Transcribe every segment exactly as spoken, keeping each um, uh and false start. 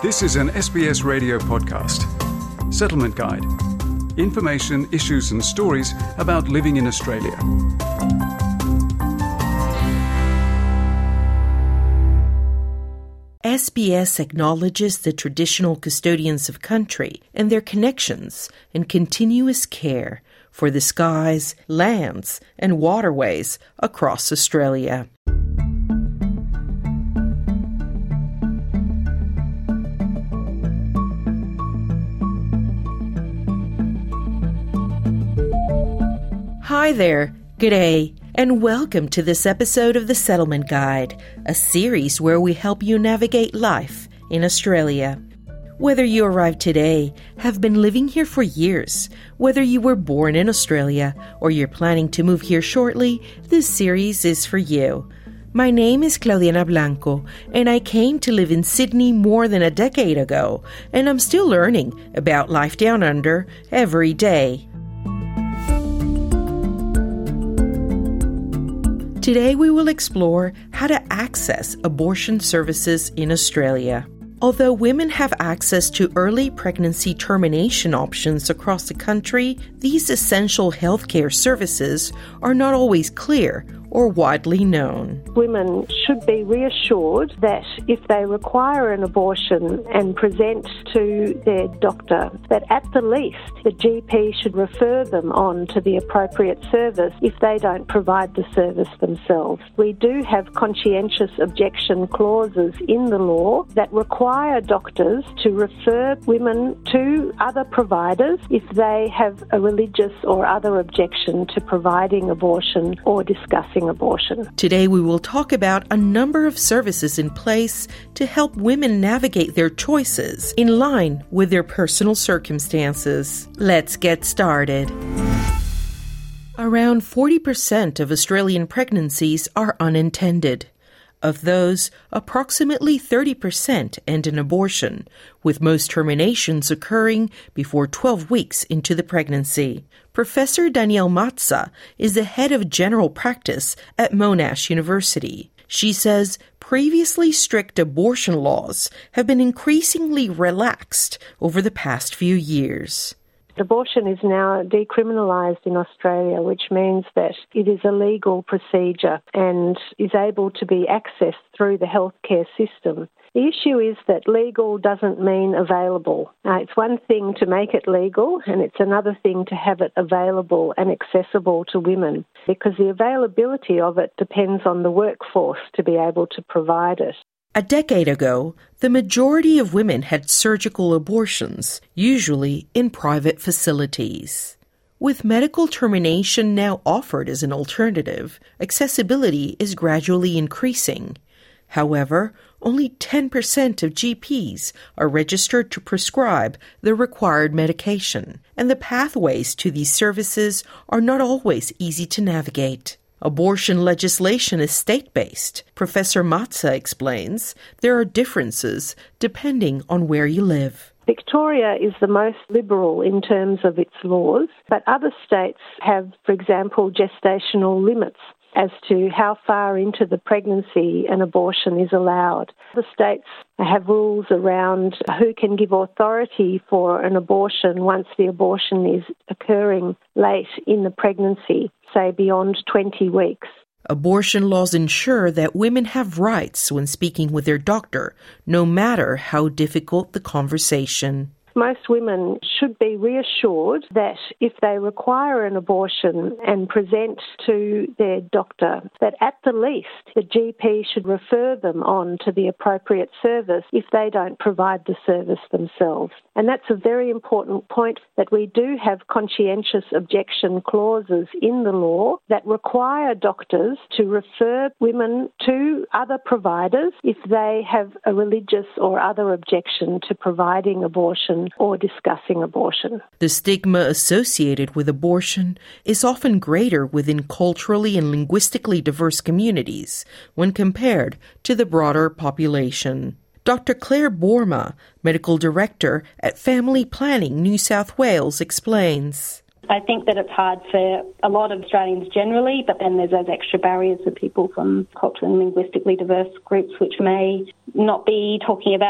This is an S B S radio podcast. Settlement Guide. Information, issues and stories about living in Australia. S B S acknowledges the traditional custodians of country and their connections and continuous care for the skies, lands and waterways across Australia. Hi there, g'day, and welcome to this episode of the Settlement Guide, a series where we help you navigate life in Australia. Whether you arrived today, have been living here for years, whether you were born in Australia, or you're planning to move here shortly, this series is for you. My name is Claudiana Blanco, and I came to live in Sydney more than a decade ago, and I'm still learning about life down under every day. Today we will explore how to access abortion services in Australia. Although women have access to early pregnancy termination options across the country, these essential healthcare services are not always clear or widely known. Women should be reassured that if they require an abortion and present to their doctor, that at the least the G P should refer them on to the appropriate service if they don't provide the service themselves. We do have conscientious objection clauses in the law that require doctors to refer women to other providers if they have a religious or other objection to providing abortion or discussing abortion. Today we will talk about a number of services in place to help women navigate their choices in line with their personal circumstances. Let's get started. Around forty percent of Australian pregnancies are unintended. Of those, approximately thirty percent end in abortion, with most terminations occurring before twelve weeks into the pregnancy. Professor Danielle Matza is the head of general practice at Monash University. She says previously strict abortion laws have been increasingly relaxed over the past few years. Abortion is now decriminalised in Australia, which means that it is a legal procedure and is able to be accessed through the healthcare system. The issue is that legal doesn't mean available. Uh, it's one thing to make it legal, and it's another thing to have it available and accessible to women, because the availability of it depends on the workforce to be able to provide it. A decade ago, the majority of women had surgical abortions, usually in private facilities. With medical termination now offered as an alternative, accessibility is gradually increasing. However, only ten percent of G Ps are registered to prescribe the required medication, and the pathways to these services are not always easy to navigate. Abortion legislation is state-based. Professor Matza explains there are differences depending on where you live. Victoria is the most liberal in terms of its laws, but other states have, for example, gestational limits as to how far into the pregnancy an abortion is allowed. The states have rules around who can give authority for an abortion once the abortion is occurring late in the pregnancy, say beyond twenty weeks. Abortion laws ensure that women have rights when speaking with their doctor, no matter how difficult the conversation. Most women should be reassured that if they require an abortion and present to their doctor, that at the least the G P should refer them on to the appropriate service if they don't provide the service themselves. And that's a very important point, that we do have conscientious objection clauses in the law that require doctors to refer women to other providers if they have a religious or other objection to providing abortion or discussing abortion. The stigma associated with abortion is often greater within culturally and linguistically diverse communities when compared to the broader population. Doctor Claire Boerma, Medical Director at Family Planning New South Wales, explains. I think that it's hard for a lot of Australians generally, but then there's those extra barriers for people from culturally and linguistically diverse groups which may not be talking about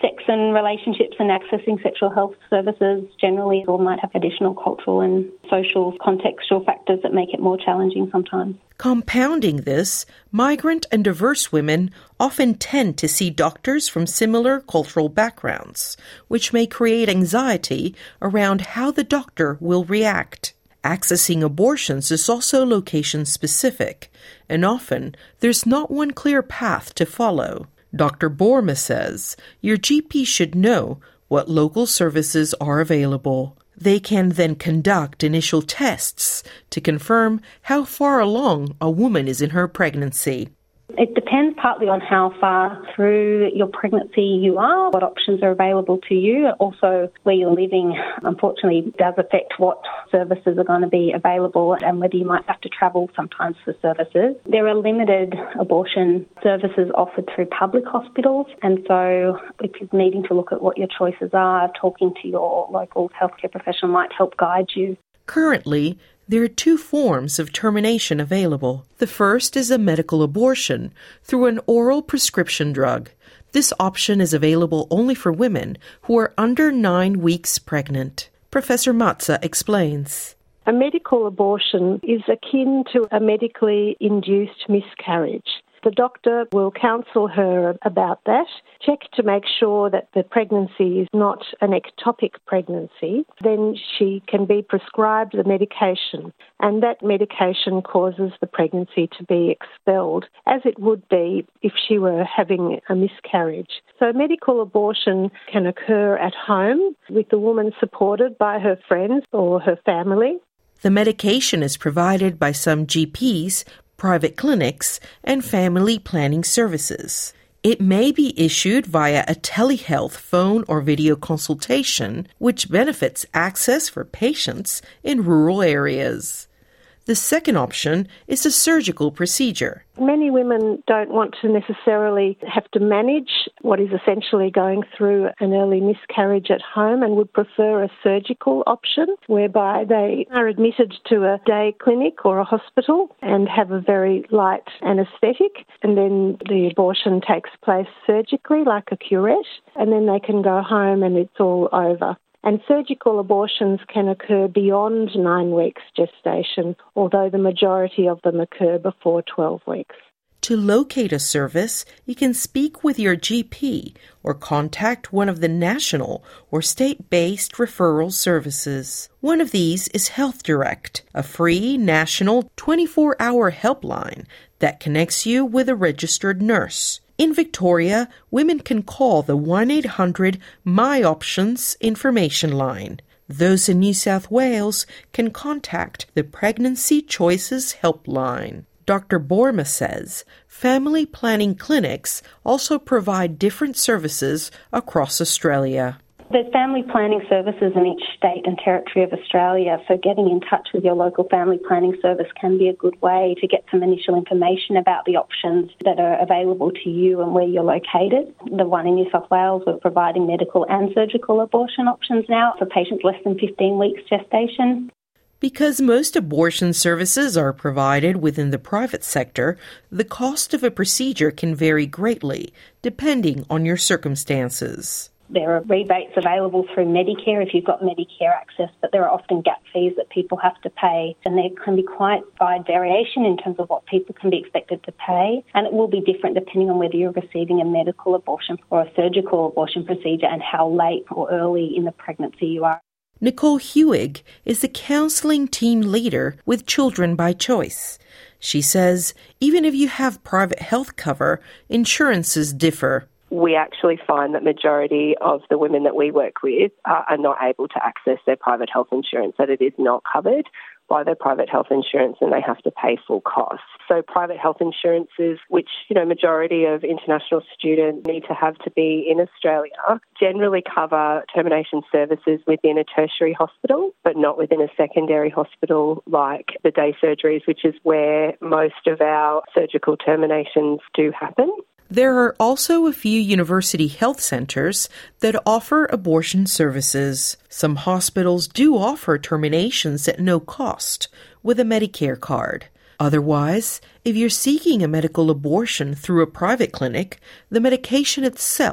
sex and relationships and accessing sexual health services generally, or might have additional cultural and social contextual factors that make it more challenging sometimes. Compounding this, migrant and diverse women often tend to see doctors from similar cultural backgrounds, which may create anxiety around how the doctor will react. Accessing abortions is also location-specific, and often there's not one clear path to follow. Doctor Boerma says your G P should know what local services are available. They can then conduct initial tests to confirm how far along a woman is in her pregnancy. It depends partly on how far through your pregnancy you are, what options are available to you. Also, where you're living, unfortunately, does affect what services are going to be available and whether you might have to travel sometimes for services. There are limited abortion services offered through public hospitals, and so if you're needing to look at what your choices are, talking to your local healthcare professional might help guide you. Currently, there are two forms of termination available. The first is a medical abortion through an oral prescription drug. This option is available only for women who are under nine weeks pregnant. Professor Matza explains. A medical abortion is akin to a medically induced miscarriage. The doctor will counsel her about that, check to make sure that the pregnancy is not an ectopic pregnancy. Then she can be prescribed the medication, and that medication causes the pregnancy to be expelled, as it would be if she were having a miscarriage. So medical abortion can occur at home with the woman supported by her friends or her family. The medication is provided by some G Ps, private clinics, and family planning services. It may be issued via a telehealth phone or video consultation, which benefits access for patients in rural areas. The second option is a surgical procedure. Many women don't want to necessarily have to manage what is essentially going through an early miscarriage at home and would prefer a surgical option whereby they are admitted to a day clinic or a hospital and have a very light anaesthetic, and then the abortion takes place surgically like a curette, and then they can go home and it's all over. And surgical abortions can occur beyond nine weeks gestation, although the majority of them occur before twelve weeks. To locate a service, you can speak with your G P or contact one of the national or state-based referral services. One of these is Health Direct, a free national twenty-four hour helpline that connects you with a registered nurse. In Victoria, women can call the one eight hundred My Options information line. Those in New South Wales can contact the Pregnancy Choices Helpline. Doctor Boerma says family planning clinics also provide different services across Australia. There's family planning services in each state and territory of Australia, so getting in touch with your local family planning service can be a good way to get some initial information about the options that are available to you and where you're located. The one in New South Wales, we're providing medical and surgical abortion options now for patients less than fifteen weeks gestation. Because most abortion services are provided within the private sector, the cost of a procedure can vary greatly, depending on your circumstances. There are rebates available through Medicare if you've got Medicare access, but there are often gap fees that people have to pay, and there can be quite wide variation in terms of what people can be expected to pay, and it will be different depending on whether you're receiving a medical abortion or a surgical abortion procedure and how late or early in the pregnancy you are. Nicole Hewig is the counselling team leader with Children by Choice. She says even if you have private health cover, insurances differ. We actually find that majority of the women that we work with are, are not able to access their private health insurance, that it is not covered by their private health insurance and they have to pay full costs. So private health insurances, which, you know, majority of international students need to have to be in Australia, generally cover termination services within a tertiary hospital, but not within a secondary hospital like the day surgeries, which is where most of our surgical terminations do happen. There are also a few university health centres that offer abortion services. Some hospitals do offer terminations at no cost with a Medicare card. Otherwise, if you're seeking a medical abortion through a private clinic, the medication itself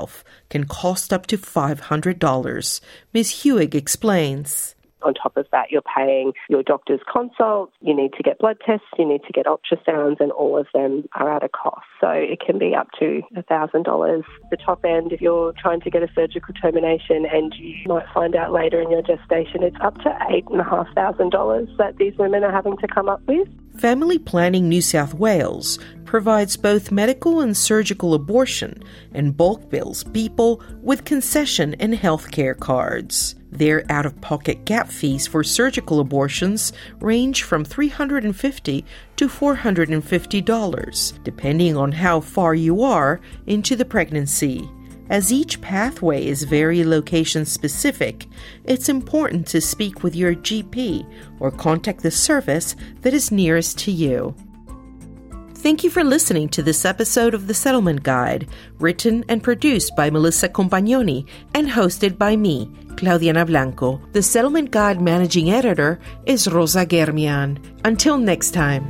can cost up to five hundred dollars. Miz Hewig explains. On top of that, you're paying your doctor's consults, you need to get blood tests, you need to get ultrasounds, and all of them are at a cost. So it can be up to one thousand dollars. The top end, if you're trying to get a surgical termination and you might find out later in your gestation, it's up to eight thousand five hundred dollars that these women are having to come up with. Family Planning New South Wales provides both medical and surgical abortion and bulk bills people with concession and healthcare cards. Their out-of-pocket gap fees for surgical abortions range from three hundred fifty dollars to four hundred fifty dollars, depending on how far you are into the pregnancy. As each pathway is very location-specific, it's important to speak with your G P or contact the service that is nearest to you. Thank you for listening to this episode of The Settlement Guide, written and produced by Melissa Compagnoni and hosted by me, Claudiana Blanco. The Settlement Guide managing editor is Rosa Germian. Until next time.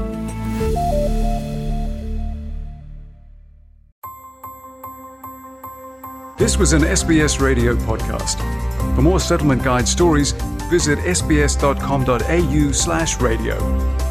This was an S B S Radio podcast. For more Settlement Guide stories, visit sbs.com.au slash radio.